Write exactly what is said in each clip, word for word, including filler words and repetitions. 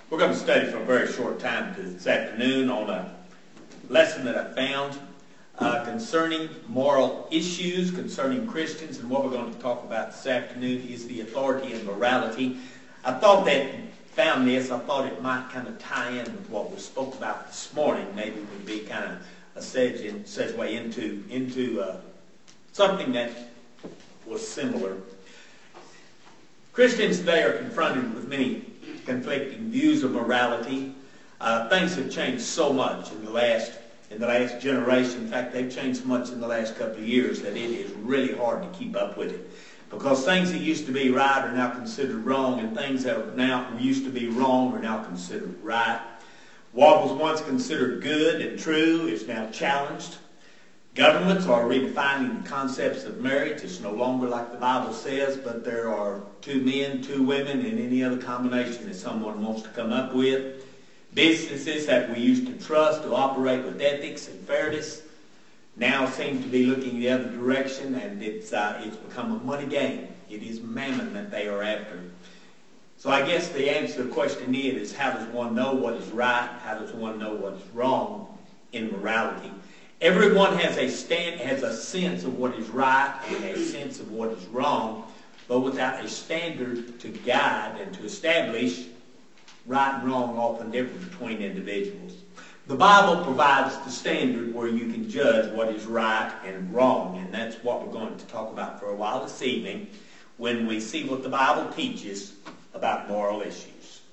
We're going to study for a very short time this afternoon on a lesson that I found uh, concerning moral issues, concerning Christians, and what we're going to talk about this afternoon is the authority and morality. I thought that, found this, I thought it might kind of tie in with what we spoke about this morning. Maybe it would be kind of a segue, segue into, into uh, something that was similar. Christians today are confronted with many conflicting views of morality. Uh, things have changed so much in the last in the last generation. In fact, they've changed so much in the last couple of years that it is really hard to keep up with it. Because things that used to be right are now considered wrong, and things that are now used to be wrong are now considered right. What was once considered good and true is now challenged. Governments are redefining the concepts of marriage. It's no longer like the Bible says, but there are two men, two women, and any other combination that someone wants to come up with. Businesses that we used to trust to operate with ethics and fairness now seem to be looking the other direction, and it's, uh, it's become a money game. It is mammon that they are after. So I guess the answer to the question is, how does one know what is right? How does one know what is wrong in morality? Everyone has a stand, has a sense of what is right and a sense of what is wrong, but without a standard to guide and to establish, right and wrong often differ between individuals. The Bible provides the standard where you can judge what is right and wrong, and that's what we're going to talk about for a while this evening when we see what the Bible teaches about moral issues.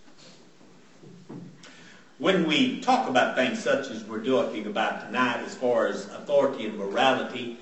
When we talk about things such as we're talking about tonight as far as authority and morality,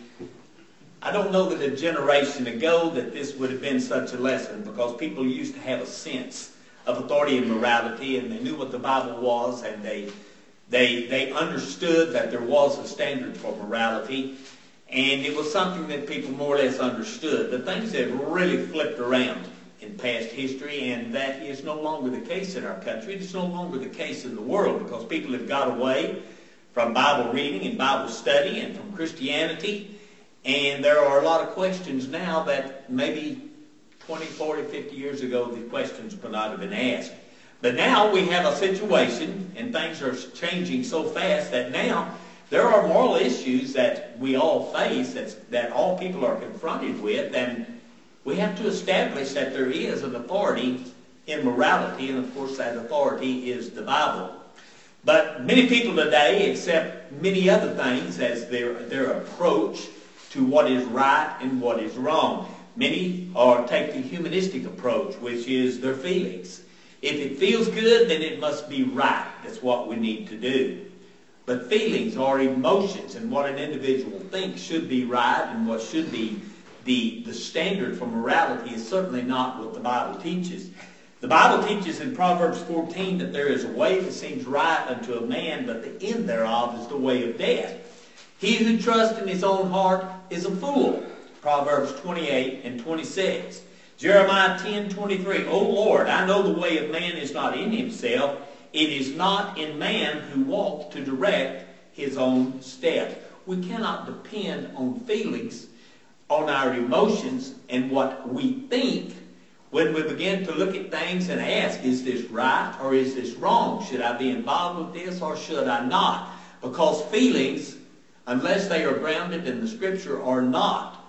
I don't know that a generation ago that this would have been such a lesson, because people used to have a sense of authority and morality, and they knew what the Bible was, and they they they understood that there was a standard for morality, and it was something that people more or less understood. The things have really flipped around in past history, and that is no longer the case in our country. It's no longer the case in the world, because people have got away from Bible reading and Bible study and from Christianity, and there are a lot of questions now that maybe twenty, forty, fifty years ago the questions would not have been asked. But now we have a situation, and things are changing so fast that now there are moral issues that we all face, that's, that all people are confronted with, and we have to establish that there is an authority in morality, and of course that authority is the Bible. But many people today accept many other things as their, their approach to what is right and what is wrong. Many are take the humanistic approach, which is their feelings. If it feels good, then it must be right. That's what we need to do. But feelings are emotions, and what an individual thinks should be right and what should be The, the standard for morality is certainly not what the Bible teaches. The Bible teaches in Proverbs fourteen that there is a way that seems right unto a man, but the end thereof is the way of death. He who trusts in his own heart is a fool. Proverbs twenty-eight and twenty-six. Jeremiah ten twenty-three. O Lord, I know the way of man is not in himself. It is not in man who walks to direct his own steps. We cannot depend on feelings, on our emotions, and what we think when we begin to look at things and ask, is this right or is this wrong? Should I be involved with this or should I not? Because feelings, unless they are grounded in the Scripture, are not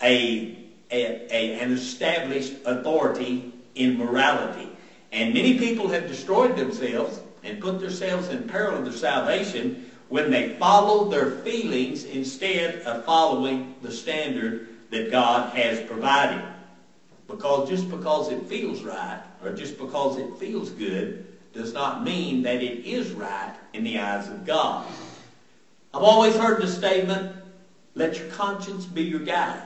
a, a, a, an established authority in morality. And many people have destroyed themselves and put themselves in peril of their salvation when they follow their feelings instead of following the standard that God has provided. Because just because it feels right, or just because it feels good, does not mean that it is right in the eyes of God. I've always heard the statement, let your conscience be your guide.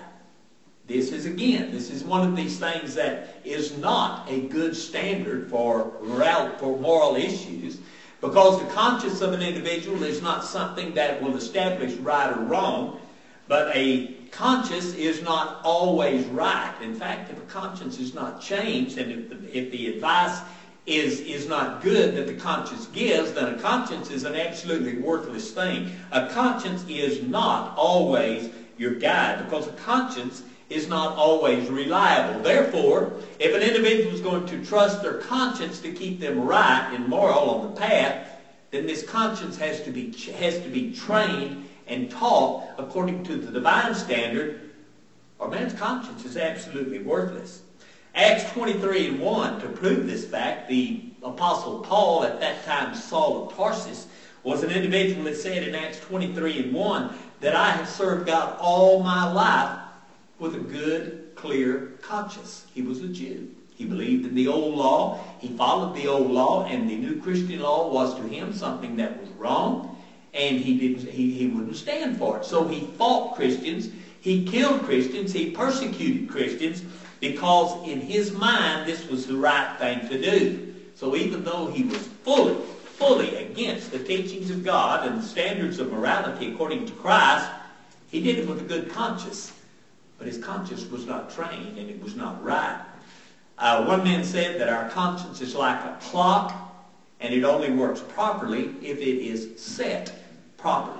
This is, again, this is one of these things that is not a good standard for moral, for moral issues, because the conscience of an individual is not something that will establish right or wrong, but a conscience is not always right. In fact, if a conscience is not changed, and if the, if the advice is, is not good that the conscience gives, then a conscience is an absolutely worthless thing. A conscience is not always your guide, because a conscience is not always reliable. Therefore, if an individual is going to trust their conscience to keep them right and moral on the path, then this conscience has to be, has to be trained and taught according to the divine standard, or man's conscience is absolutely worthless. Acts twenty-three and one, to prove this fact, the Apostle Paul, at that time Saul of Tarsus, was an individual that said in Acts twenty-three and one that I have served God all my life with a good, clear conscience. He was a Jew. He believed in the old law. He followed the old law, and the new Christian law was to him something that was wrong, and he didn't. He, he wouldn't stand for it. So he fought Christians. He killed Christians. He persecuted Christians because in his mind this was the right thing to do. So even though he was fully, fully against the teachings of God and the standards of morality according to Christ, he did it with a good conscience. But his conscience was not trained, and it was not right. Uh, one man said that our conscience is like a clock, and it only works properly if it is set properly.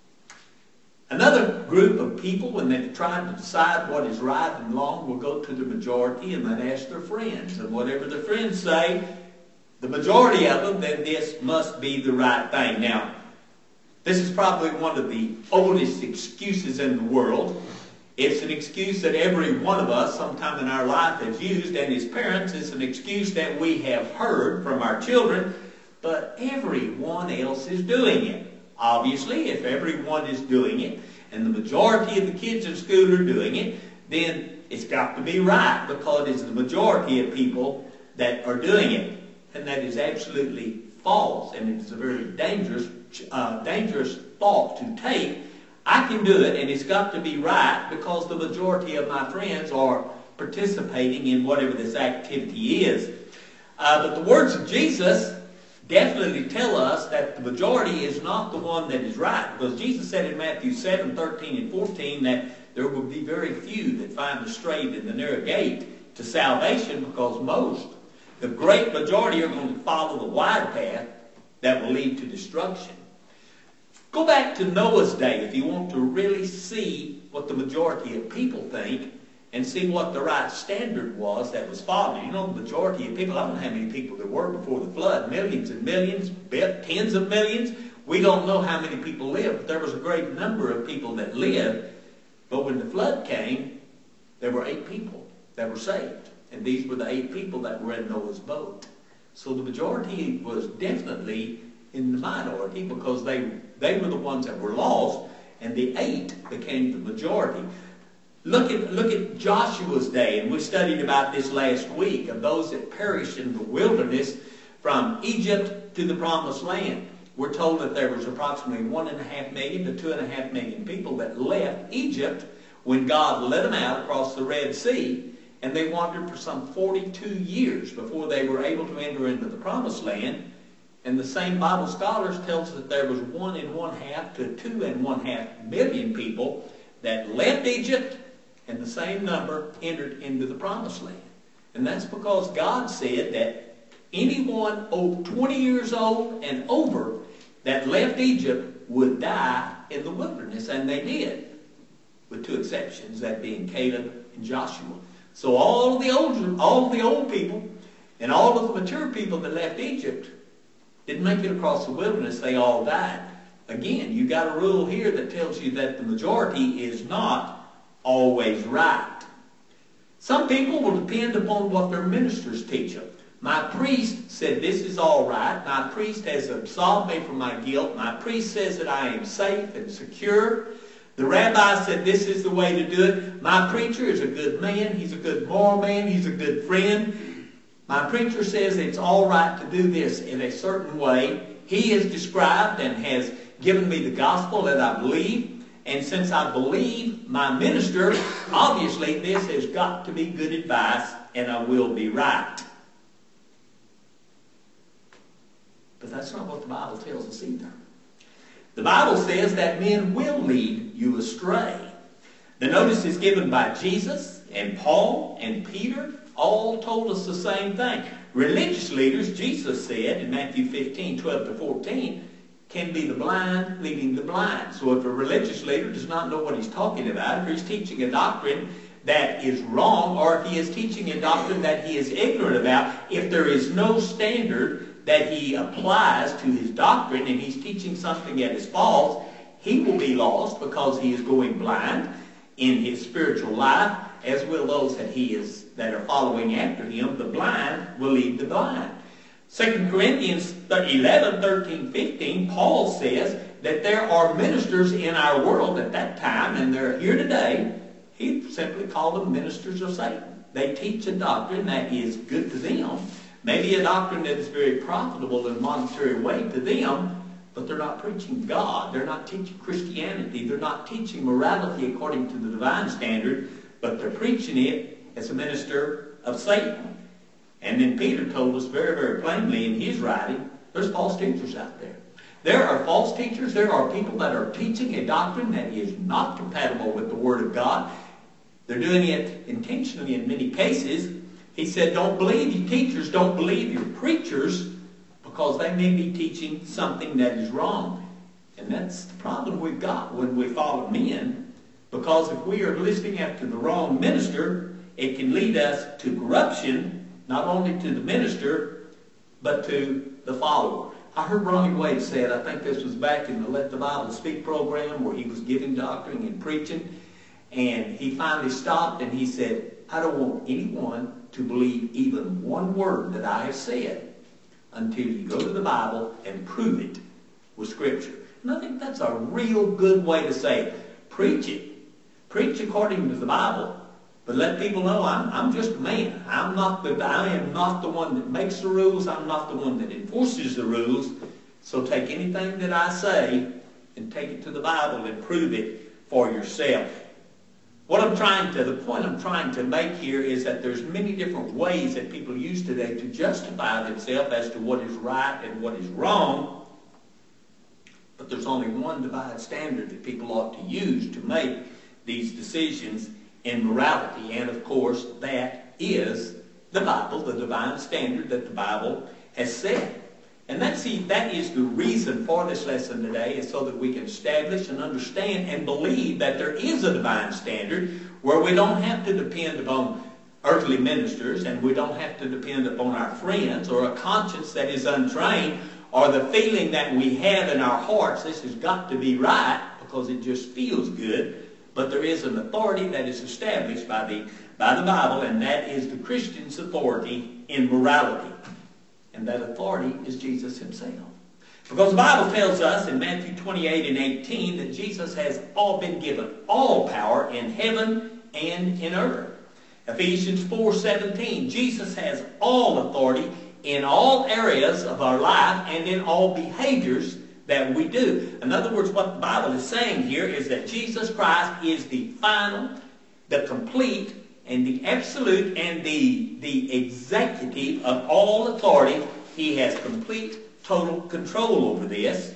Another group of people, when they've tried to decide what is right and wrong, will go to the majority and then ask their friends. And whatever their friends say, the majority of them, then this must be the right thing. Now, this is probably one of the oldest excuses in the world. It's an excuse that every one of us sometime in our life has used, and as parents, it's an excuse that we have heard from our children, but everyone else is doing it. Obviously, if everyone is doing it, and the majority of the kids in school are doing it, then it's got to be right, because it's the majority of people that are doing it. And that is absolutely false, and it's a very dangerous, uh, dangerous thought to take. I can do it, and it's got to be right because the majority of my friends are participating in whatever this activity is. Uh, but the words of Jesus definitely tell us that the majority is not the one that is right, because Jesus said in Matthew seven, thirteen, and fourteen that there will be very few that find the straight and the narrow gate to salvation, because most, the great majority, are going to follow the wide path that will lead to destruction. Go back to Noah's day if you want to really see what the majority of people think and see what the right standard was that was followed. You know, the majority of people, I don't know how many people there were before the flood, millions and millions, tens of millions. We don't know how many people lived, but there was a great number of people that lived. But when the flood came, there were eight people that were saved. And these were the eight people that were in Noah's boat. So the majority was definitely in the minority, because they, they were the ones that were lost, and the eight became the majority. Look at, look at Joshua's day, and we studied about this last week, of those that perished in the wilderness from Egypt to the Promised Land. We're told that there was approximately one and a half million to two and a half million people that left Egypt when God led them out across the Red Sea, and they wandered for some forty-two years before they were able to enter into the Promised Land. And the same Bible scholars tell us that there was one and one half to two and one half million people that left Egypt, and the same number entered into the Promised Land. And that's because God said that anyone over twenty years old and over that left Egypt would die in the wilderness, and they did, with two exceptions, that being Caleb and Joshua. So all of the old, all of the old people and all of the mature people that left Egypt didn't make it across the wilderness. They all died. Again, you got a rule here that tells you that the majority is not always right. Some people will depend upon what their ministers teach them. My priest said this is all right. My priest has absolved me from my guilt. My priest says that I am safe and secure. The rabbi said this is the way to do it. My preacher is a good man. He's a good moral man. He's a good friend. My preacher says it's all right to do this in a certain way. He has described and has given me the gospel that I believe. And since I believe my minister, obviously this has got to be good advice, and I will be right. But that's not what the Bible tells us either. The Bible says that men will lead you astray. The notice is given by Jesus and Paul and Peter. All told us the same thing. Religious leaders, Jesus said in Matthew fifteen, twelve to fourteen, can be the blind leading the blind. So if a religious leader does not know what he's talking about, or he's teaching a doctrine that is wrong, or if he is teaching a doctrine that he is ignorant about, if there is no standard that he applies to his doctrine and he's teaching something that is false, he will be lost because he is going blind in his spiritual life, as will those that he is that are following after him. The blind will lead the blind. Second Corinthians eleven, thirteen, fifteen, Paul says that there are ministers in our world at that time, and they're here today. He simply called them ministers of Satan. They teach a doctrine that is good to them, maybe a doctrine that is very profitable in a monetary way to them, but they're not preaching God. They're not teaching Christianity. They're not teaching morality according to the divine standard, but they're preaching it as a minister of Satan. And then Peter told us very, very plainly in his writing, there's false teachers out there. There are false teachers. There are people that are teaching a doctrine that is not compatible with the Word of God. They're doing it intentionally in many cases. He said, don't believe your teachers, don't believe your preachers, because they may be teaching something that is wrong. And that's the problem we've got when we follow men, because if we are listening after the wrong minister, it can lead us to corruption, not only to the minister, but to the follower. I heard Ronnie Wade say it, I think this was back in the Let the Bible Speak program, where he was giving doctrine and preaching, and he finally stopped and he said, I don't want anyone to believe even one word that I have said until you go to the Bible and prove it with Scripture. And I think that's a real good way to say it. Preach it. Preach according to the Bible, but let people know I'm, I'm just a man. I'm not the, I am not the one that makes the rules. I'm not the one that enforces the rules. So take anything that I say and take it to the Bible and prove it for yourself. What I'm trying to, the point I'm trying to make here is that there's many different ways that people use today to justify themselves as to what is right and what is wrong. But there's only one divine standard that people ought to use to make these decisions in morality. And of course, that is the Bible, the divine standard that the Bible has set. And that's, see, that is the reason for this lesson today, is so that we can establish and understand and believe that there is a divine standard where we don't have to depend upon earthly ministers, and we don't have to depend upon our friends or a conscience that is untrained, or the feeling that we have in our hearts, this has got to be right because it just feels good. But there is an authority that is established by the, by the Bible, and that is the Christian's authority in morality. And that authority is Jesus himself. Because the Bible tells us in Matthew twenty-eight and eighteen that Jesus has all been given all power in heaven and in earth. Ephesians four seventeen, Jesus has all authority in all areas of our life and in all behaviors that we do. In other words, what the Bible is saying here is that Jesus Christ is the final, the complete, and the absolute, and the, the executive of all authority. He has complete, total control over this.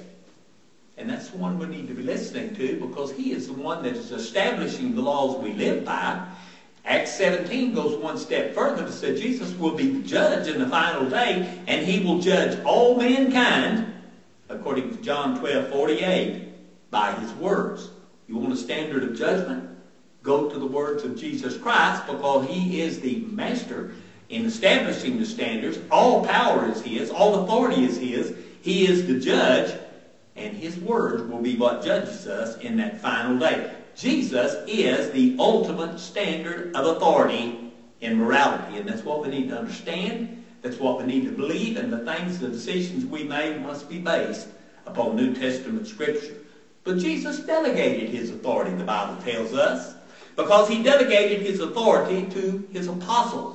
And that's the one we need to be listening to, because he is the one that is establishing the laws we live by. Acts seventeen goes one step further to say Jesus will be the judge in the final day, and he will judge all mankind, according to John twelve forty-eight, by his words. You want a standard of judgment? Go to the words of Jesus Christ, because he is the master in establishing the standards. All power is his. All authority is his. He is the judge, and his words will be what judges us in that final day. Jesus is the ultimate standard of authority in morality, and that's what we need to understand. That's what we need to believe, and the things, the decisions we make must be based upon New Testament Scripture. But Jesus delegated his authority, the Bible tells us, because he delegated his authority to his apostles.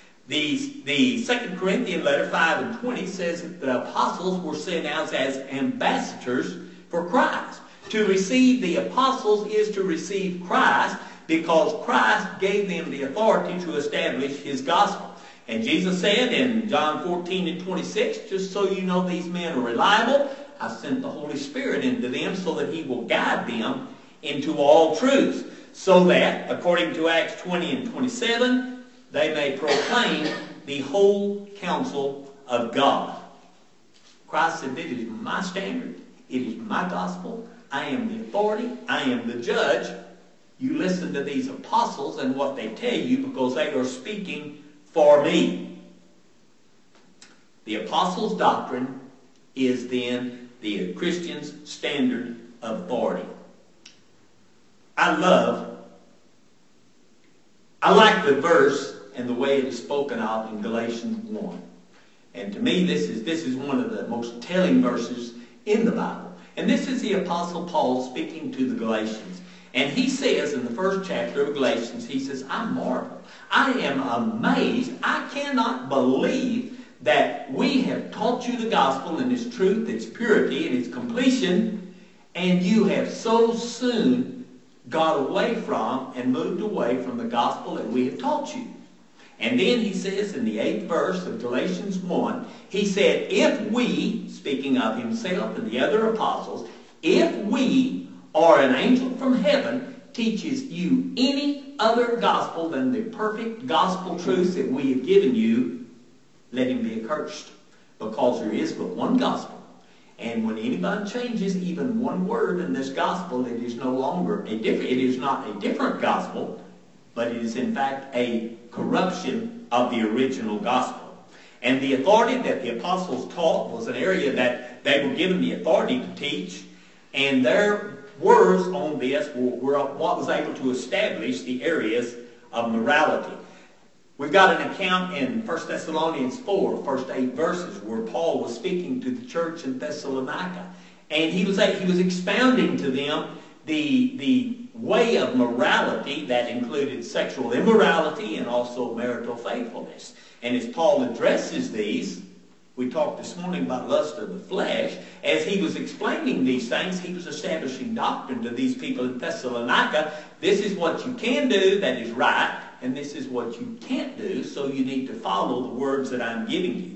The, the Second Corinthians letter five and twenty says that the apostles were sent out as ambassadors for Christ. To receive the apostles is to receive Christ, because Christ gave them the authority to establish his gospel. And Jesus said in John fourteen and twenty-six, just so you know these men are reliable, I sent the Holy Spirit into them so that he will guide them into all truth, so that, according to Acts twenty and twenty-seven, they may proclaim the whole counsel of God. Christ said, it is my standard, it is my gospel, I am the authority, I am the judge. You listen to these apostles and what they tell you, because they are speaking for me. The apostles' doctrine is then the Christian's standard of authority. I love, I like the verse and the way it is spoken of in Galatians one. And to me, this is, this is one of the most telling verses in the Bible. And this is the Apostle Paul speaking to the Galatians. And he says in the first chapter of Galatians, he says, I marvel. I am amazed. I cannot believe that we have taught you the gospel in its truth, its purity, and its completion, and you have so soon got away from and moved away from the gospel that we have taught you. And then he says in the eighth verse of Galatians one, he said, if we, speaking of himself and the other apostles, if we or an angel from heaven teaches you any other gospel than the perfect gospel truths that we have given you, let him be accursed. Because there is but one gospel. And when anybody changes even one word in this gospel, it is no longer a different, it is not a different gospel, but it is in fact a corruption of the original gospel. And the authority that the apostles taught was an area that they were given the authority to teach, and their words on this were, were what was able to establish the areas of morality. We've got an account in First Thessalonians four, first eight verses, where Paul was speaking to the church in Thessalonica. And he was, he was expounding to them the, the way of morality that included sexual immorality and also marital faithfulness. And as Paul addresses these, we talked this morning about lust of the flesh. As he was explaining these things, he was establishing doctrine to these people in Thessalonica. This is what you can do that is right, and this is what you can't do, so you need to follow the words that I'm giving you.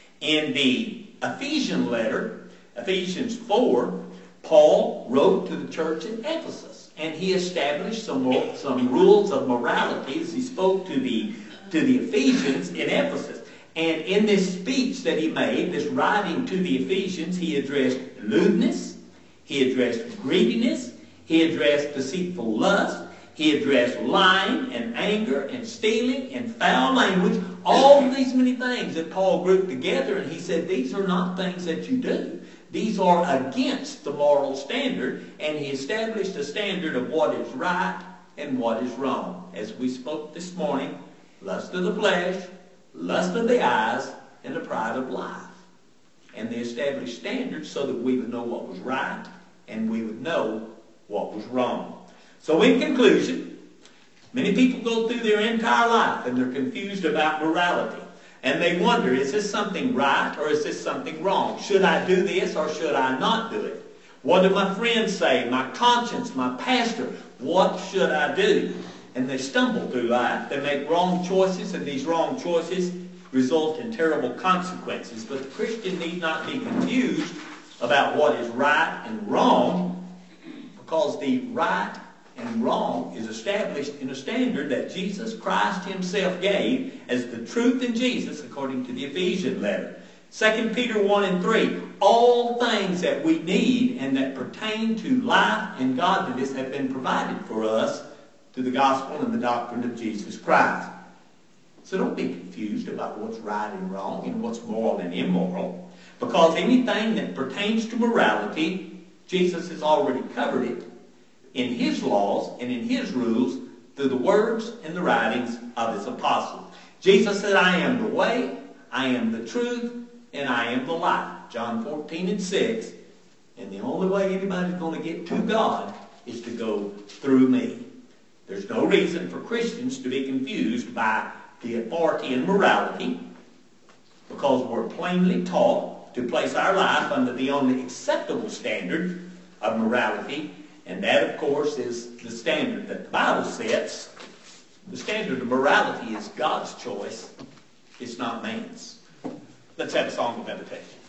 In the Ephesian letter, Ephesians four, Paul wrote to the church in Ephesus, and he established some, some rules of morality as he spoke to the, to the Ephesians in Ephesus. And in this speech that he made, this writing to the Ephesians, he addressed lewdness, he addressed greediness, he addressed deceitful lust, he addressed lying and anger and stealing and foul language, all of these many things that Paul grouped together, and he said these are not things that you do. These are against the moral standard, and he established a standard of what is right and what is wrong. As we spoke this morning, lust of the flesh, lust of the eyes, and the pride of life. And they established standards so that we would know what was right and we would know what was wrong. So in conclusion, many people go through their entire life and they're confused about morality. And they wonder, is this something right or is this something wrong? Should I do this or should I not do it? What do my friends say? My conscience, my pastor, what should I do? And they stumble through life. They make wrong choices, and these wrong choices result in terrible consequences. But the Christian need not be confused about what is right and wrong, because the right and wrong is established in a standard that Jesus Christ himself gave as the truth in Jesus, according to the Ephesian letter. Second Peter one and three, all things that we need and that pertain to life and godliness have been provided for us through the gospel and the doctrine of Jesus Christ. So don't be confused about what's right and wrong and what's moral and immoral, because anything that pertains to morality, Jesus has already covered it in his laws and in his rules through the words and the writings of his apostles. Jesus said, I am the way, I am the truth, and I am the life. John fourteen and six. And the only way anybody's going to get to God is to go through me. There's no reason for Christians to be confused by the authority and morality, because we're plainly taught to place our life under the only acceptable standard of morality, and that, of course, is the standard that the Bible sets. The standard of morality is God's choice. It's not man's. Let's have a song of meditation.